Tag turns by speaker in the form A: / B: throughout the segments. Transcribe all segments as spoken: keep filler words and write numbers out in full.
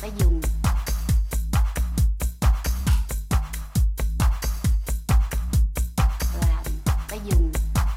A: phải dùng làm phải dùng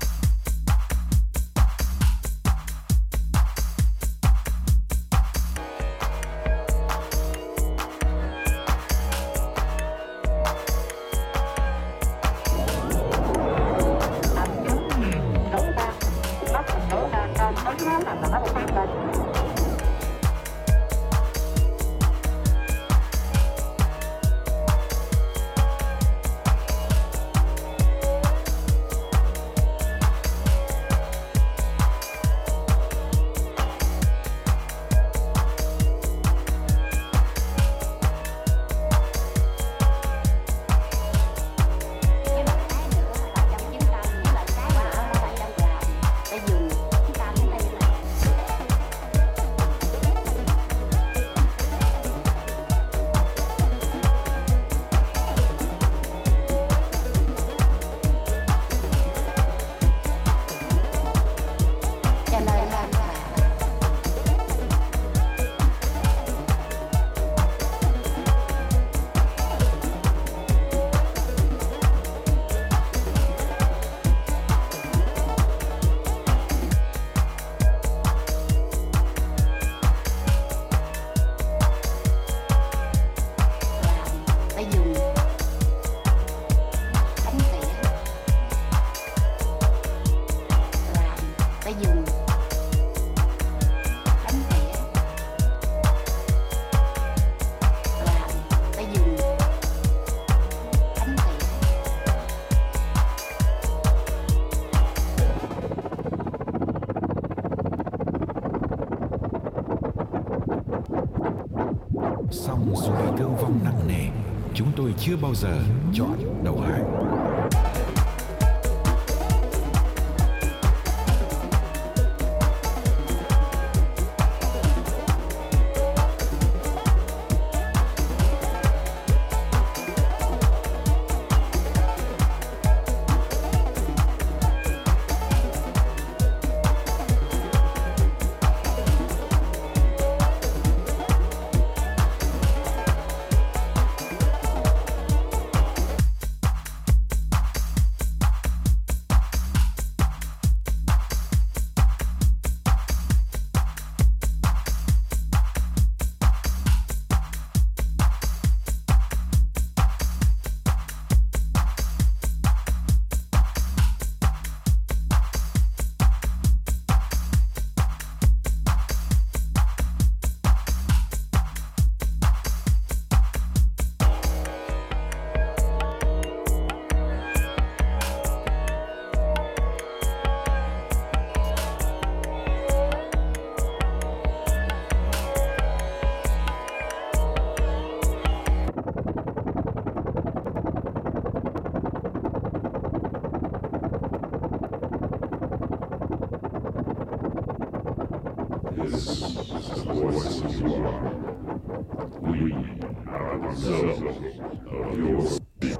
B: xong rồi thương vong nặng nề, chúng tôi chưa bao giờ chọn đầu hàng.
C: This is the voice of you are. We are the result of your speech.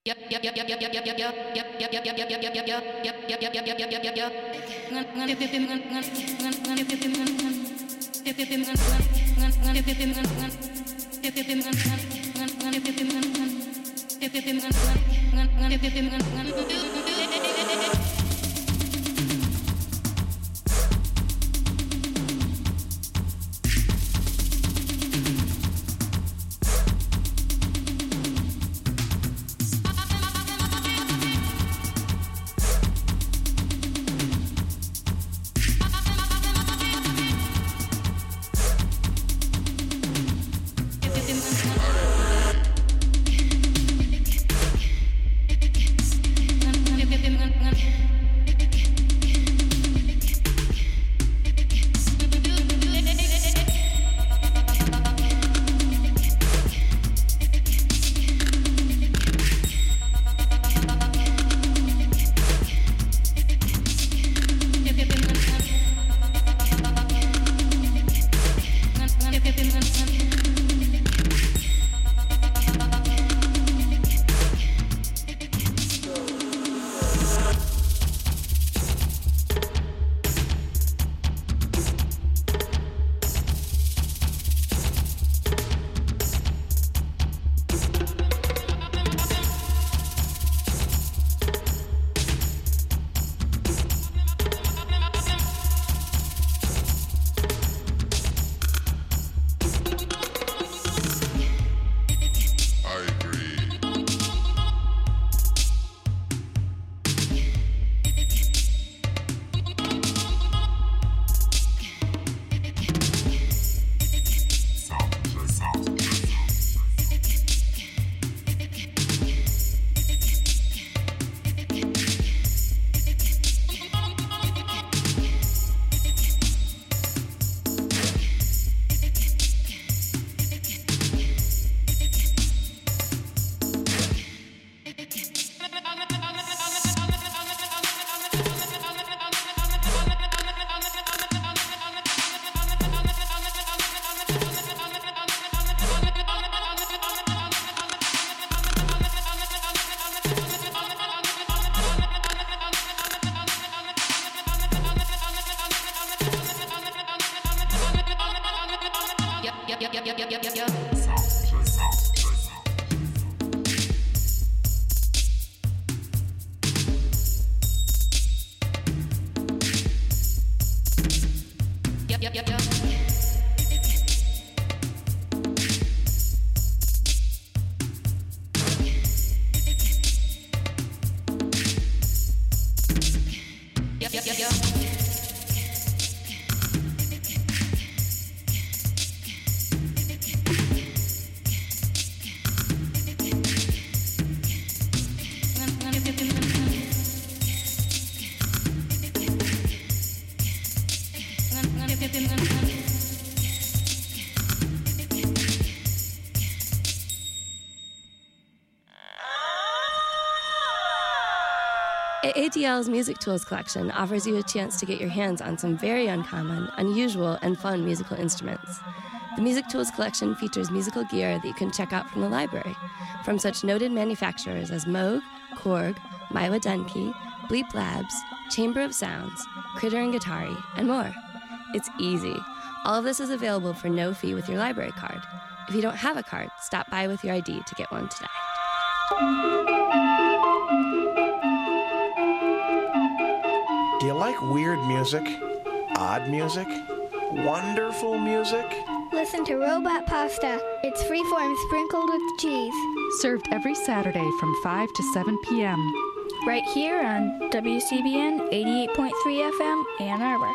A: A D L's Music Tools collection offers you a chance to get your hands on some very uncommon, unusual, and fun musical instruments. The Music Tools collection features musical gear that you can check out from the library, from such noted manufacturers as Moog, Korg, Maiwa Denki, Bleep Labs, Chamber of Sounds, Critter and Guitari, and more. It's easy. All of this is available for no fee with your library card. If you don't have a card, stop by with your I D to get one today.
D: Do you like weird music? Odd music? Wonderful music?
E: Listen to Robot Pasta. It's freeform sprinkled with cheese.
F: Served every Saturday from five to seven p.m.
E: Right here on W C B N eighty-eight point three F M, Ann Arbor.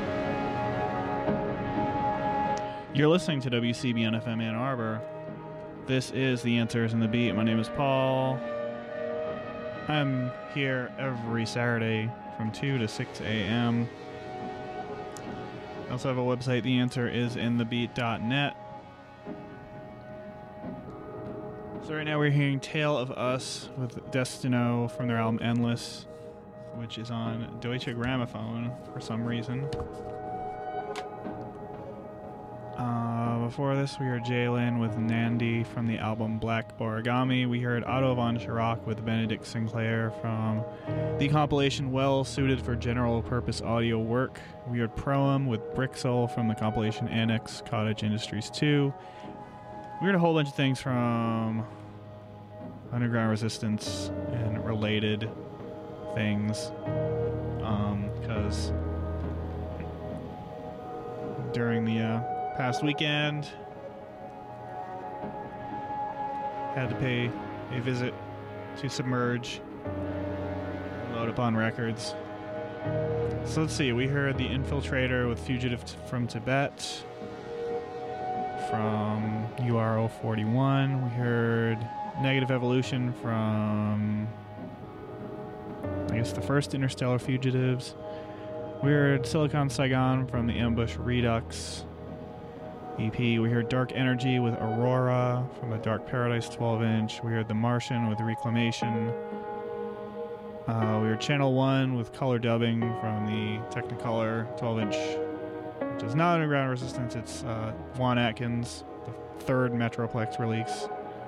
G: You're listening to W C B N F M Ann Arbor. This is The Answers in the Beat. My name is Paul. I'm here every Saturday from two to six a.m. I also have a website, the answer is in the beat dot net. So right now we're hearing Tale of Us with Destino from their album Endless, which is on Deutsche Grammophon for some reason. Uh, before this, we heard Jalen with Nandi from the album Black Origami. We heard Otto von Schirach with Benedict Sinclair from the compilation Well Suited for General Purpose Audio Work. We heard Proem with Brixel from the compilation Annex Cottage Industries two. We heard a whole bunch of things from Underground Resistance and related things. Um, because during the uh, past weekend, had to pay a visit to Submerge, load up on records. So let's see, we heard The Infiltrator with Fugitive t- from Tibet from U R zero forty-one. We heard Negative Evolution from, I guess, the first Interstellar Fugitives. We heard Silicon Saigon from the Ambush Redux E P. We heard Dark Energy with Aurora from the Dark Paradise twelve inch. We heard The Martian with Reclamation. Uh, we heard Channel one with Color Dubbing from the Technicolor twelve inch, which is not Underground Resistance. It's uh, Juan Atkins, the third Metroplex release.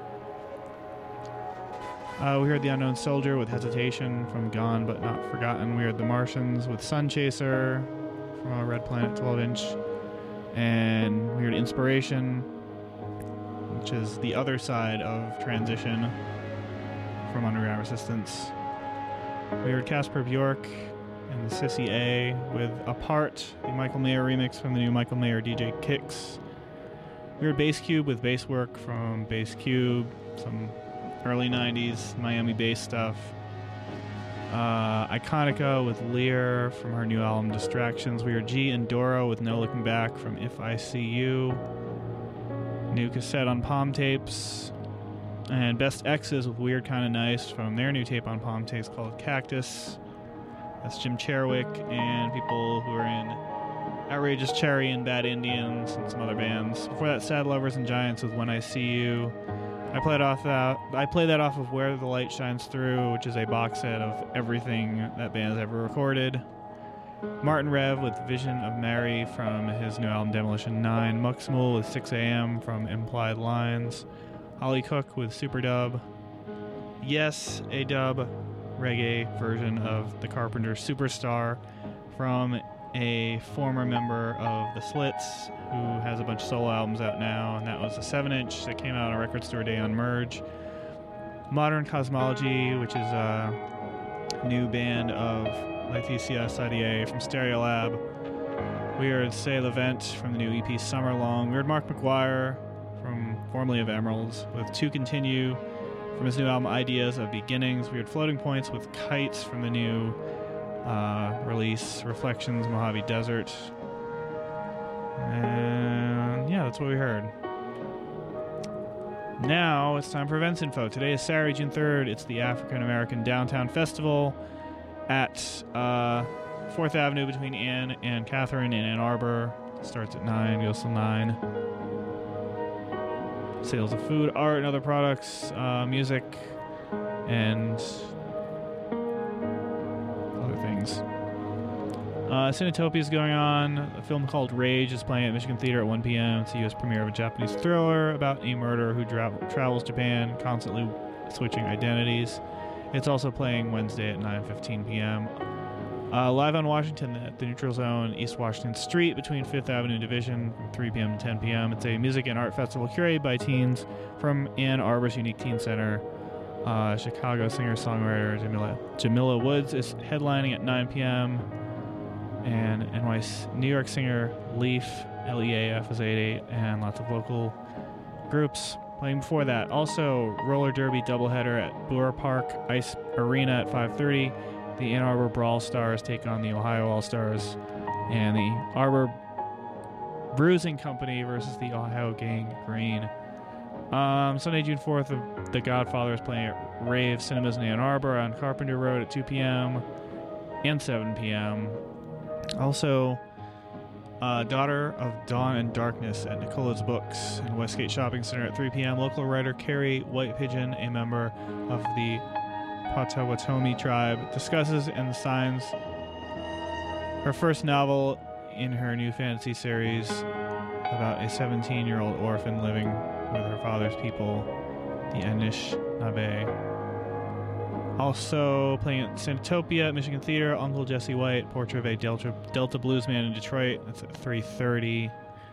G: Uh, we heard The Unknown Soldier with Hesitation from Gone But Not Forgotten. We heard The Martians with Sun Chaser from a Red Planet twelve inch. And we heard Inspiration, which is the other side of Transition from Underground Resistance. We heard Casper Bjork and the Sissy A with Apart, the Michael Mayer remix from the new Michael Mayer D J Kicks. We heard Bass Cube with Bass Work from Bass Cube, some early nineties Miami bass stuff. Uh, Iconica with Lear from her new album Distractions. We heard G and Doro with No Looking Back from If I See You. New cassette on Palm Tapes. And Best X's with Weird Kinda Nice from their new tape on Palm Tapes called Cactus. That's Jim Cherwick and people who are in Outrageous Cherry and Bad Indians and some other bands. Before that, Sad Lovers and Giants with When I See You. I played off that. I play that off of Where the Light Shines Through, which is a box set of everything that band has ever recorded. Martin Rev with Vision of Mary from his new album Demolition nine. Muxmool with six a.m. from Implied Lines. Holly Cook with Superdub. Yes, a dub reggae version of The Carpenter's Superstar from a former member of The Slits who has a bunch of solo albums out now, and that was a seven inch that came out on a Record Store Day on Merge. Modern Cosmology, which is a new band of like T C S I D A from Stereolab. We heard Say Levent from the new E P Summerlong. We heard Mark McGuire from formerly of Emeralds with To Continue from his new album Ideas of Beginnings. We heard Floating Points with Kites from the new uh, release Reflections Mojave Desert. And yeah, that's what we heard. Now it's time for events info. Today is Saturday, June third. It's the African American Downtown Festival at uh, fourth Avenue between Ann and Catherine in Ann Arbor. Starts at nine, goes till nine. Sales of food, art, and other products, uh, music, and other things. Uh, Cinetopia is going on. A film called Rage is playing at Michigan Theater at one p.m. It's the U S premiere of a Japanese thriller about a murderer who dra- travels Japan, constantly switching identities. It's also playing Wednesday at nine fifteen p.m. Uh, live on Washington at the Neutral Zone, East Washington Street, between fifth Avenue and Division, from three p.m. to ten p.m. It's a music and art festival curated by teens from Ann Arbor's Unique Teen Center. Uh, Chicago singer-songwriter Jamila, Jamila Woods is headlining at nine p.m. And N Y C, New York singer Leaf, L E A F is eight eight, and lots of local groups playing before that. Also, roller derby doubleheader at Boer Park Ice Arena at five thirty. The Ann Arbor Brawl Stars take on the Ohio All-Stars, and the Arbor Bruising Company versus the Ohio Gang Green. Um, Sunday, June fourth, The Godfather is playing at Rave Cinemas in Ann Arbor on Carpenter Road at two p.m. and seven p.m. Also, uh, Daughter of Dawn and Darkness at Nicola's Books in Westgate Shopping Center at three p.m. Local writer Carrie White Pigeon, a member of the Potawatomi tribe, discusses and signs her first novel in her new fantasy series about a seventeen-year-old orphan living with her father's people, the Anishinaabe. Also playing at Santopia at Michigan Theater, Uncle Jesse White, Portrait of a Delta, Delta Bluesman in Detroit. That's at three thirty.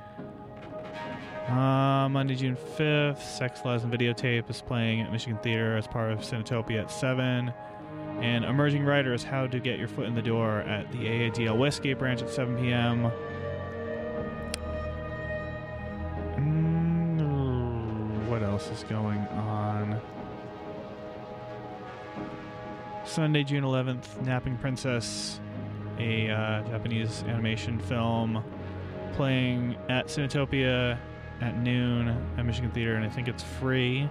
G: Uh, Monday, June fifth, Sex, Lies, and Videotape is playing at Michigan Theater as part of Santopia at seven. And Emerging Writers, How to Get Your Foot in the Door at the A A D L Westgate branch at seven p.m. Mm, what else is going on? Sunday, June eleventh, Napping Princess, a uh, Japanese animation film, playing at Cinetopia at noon at Michigan Theater, and I think it's free.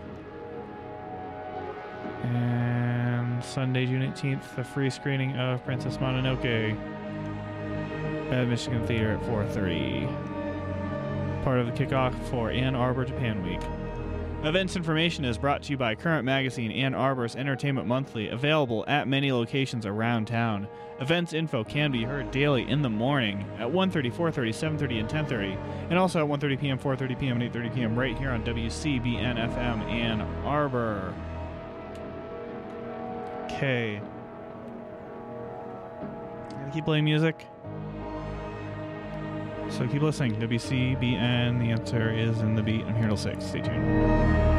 G: And Sunday, June eighteenth, the free screening of Princess Mononoke at Michigan Theater at four thirty. Part of the kickoff for Ann Arbor Japan Week. Events information is brought to you by Current Magazine, Ann Arbor's Entertainment Monthly, available at many locations around town. Events info can be heard daily in the morning at one thirty, four thirty, seven thirty, and ten thirty, and also at one thirty p.m., four thirty p.m., and eight thirty p.m. right here on W C B N F M Ann Arbor. Okay. Gotta keep playing music. So keep listening. W C B N, the answer is in the beat. I'm here till six. Stay tuned.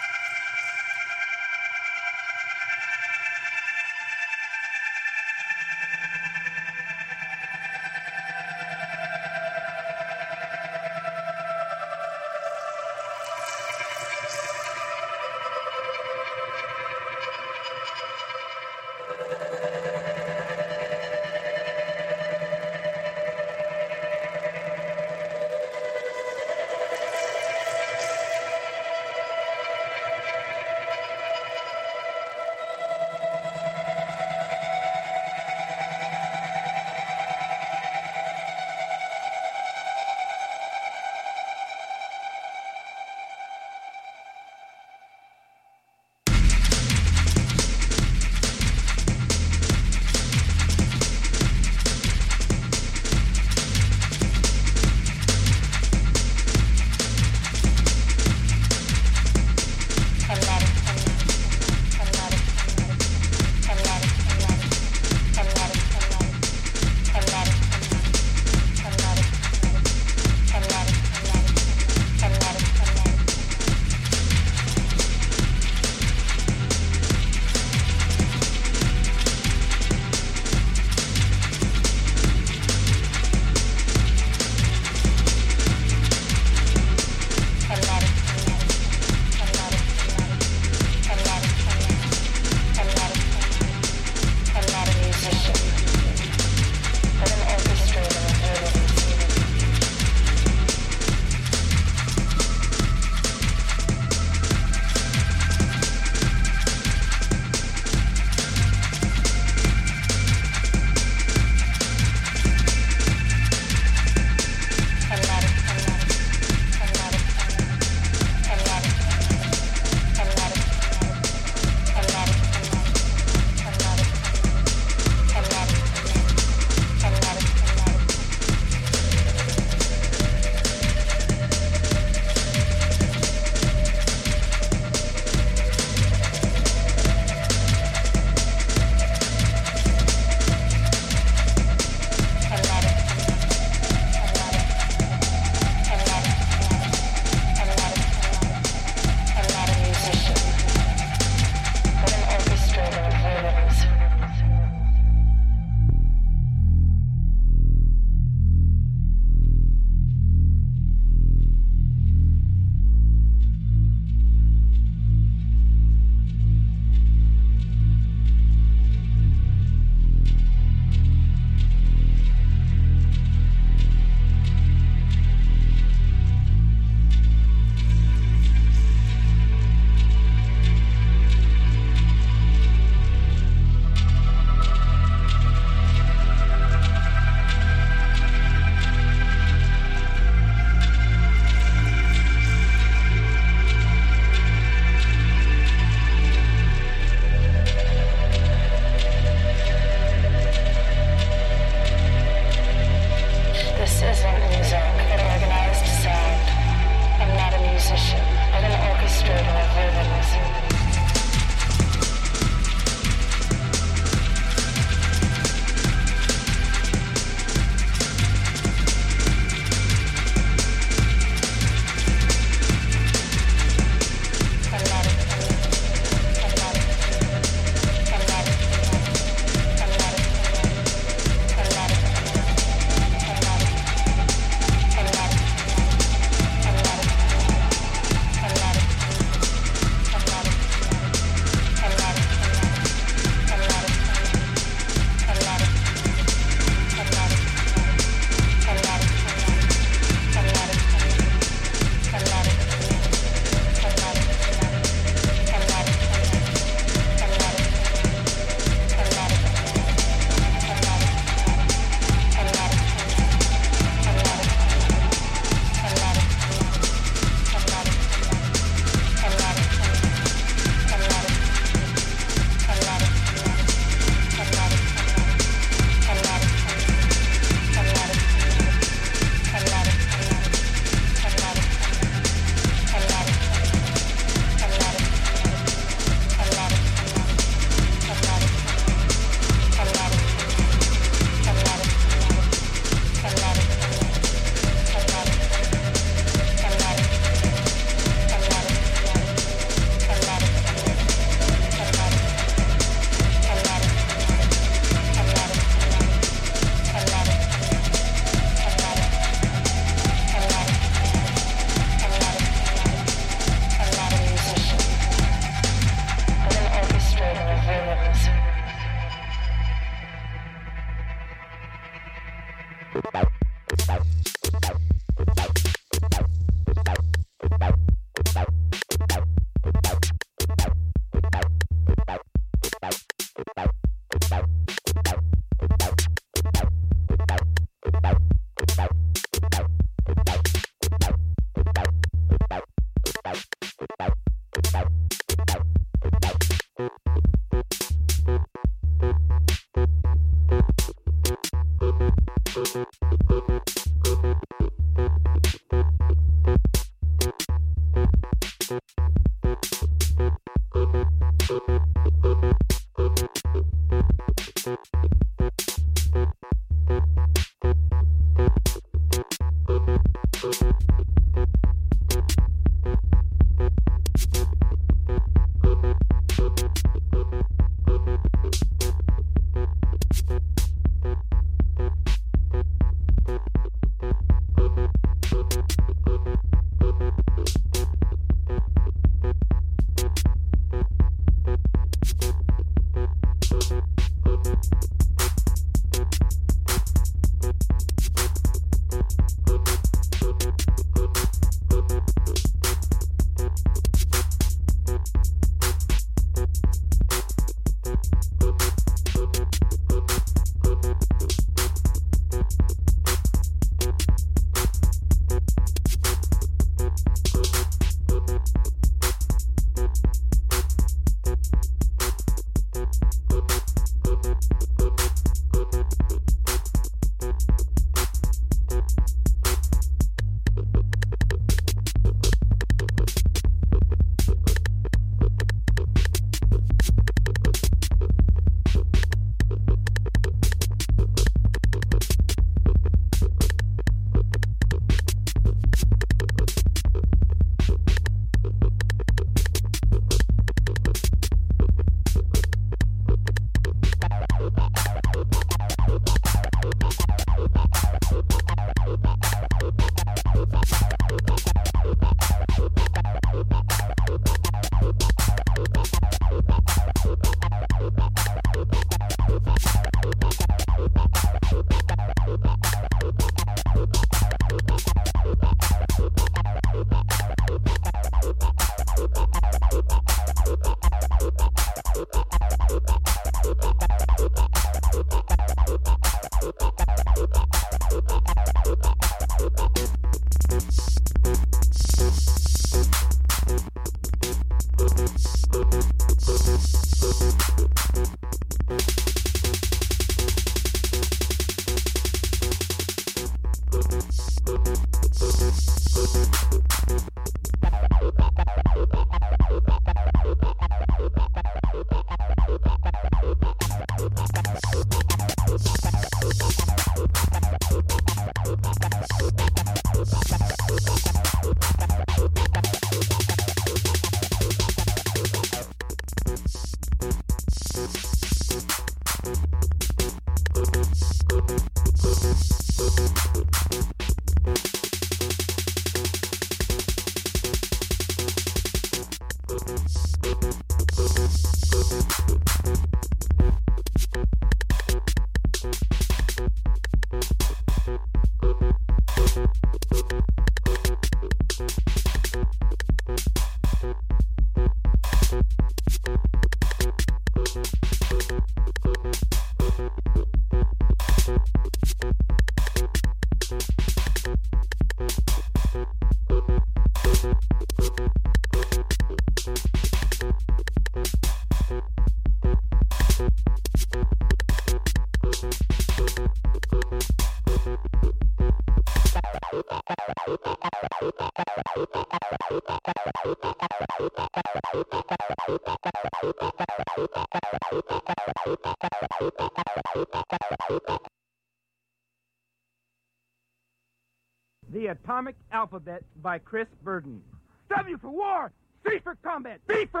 H: The Atomic Alphabet by Chris Burden. W for war, C for combat, B for...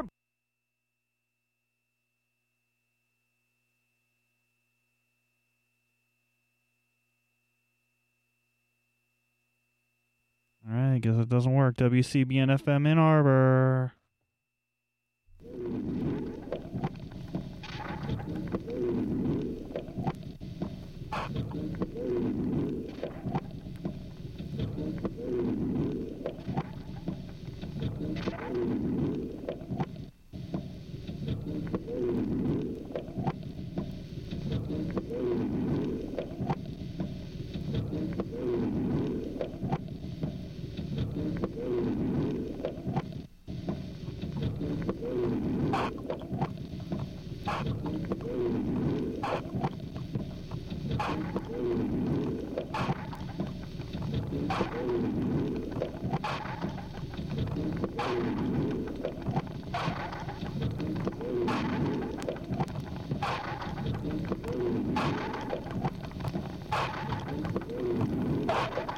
G: All right, I guess it doesn't work. W C B N F M Ann Arbor.
C: Thank you.